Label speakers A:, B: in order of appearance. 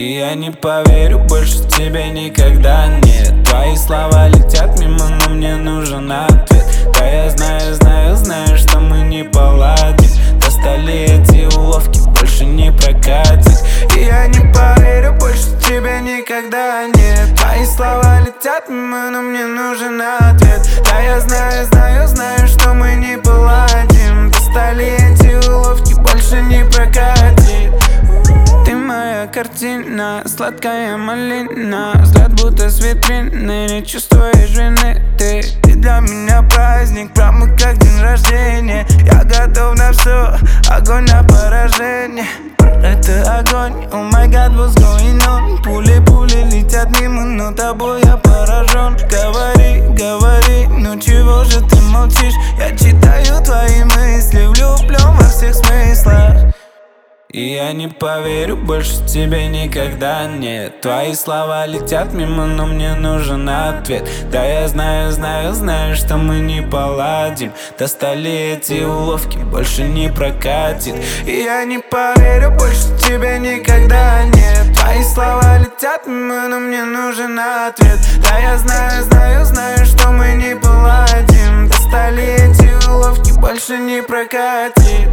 A: И я не поверю больше тебе никогда, нет. Твои слова летят мимо, но мне нужен ответ. Да я знаю, что мы не поладим. Достали эти уловки, больше не прокатит. И я не поверю больше тебе никогда, нет. Твои слова летят мимо, но мне нужен ответ. Да я знаю, что мы не поладим. Достали эти уловки, больше не прокатит. Ты моя картина, сладкая малина. Взгляд будто с витрины, не чувствуешь вины. Ты для меня праздник, прямо как день рождения. Я готов на все, огонь на поражение. Это огонь, oh my god, what's going on? Пули летят мимо, но тобой я поражен. Говори, ну чего же ты молчишь? Я читаю твои мысли, влюблен во всех смыслах. И я не поверю больше тебе никогда, нет. Твои слова летят мимо, но мне нужен ответ. Да я знаю, что мы не поладим. Достали эти уловки, больше не прокатит. И я не поверю больше тебе никогда, нет. Твои слова летят мимо, но мне нужен ответ. Да я знаю, что мы не поладим. Достали эти уловки, больше не прокатит.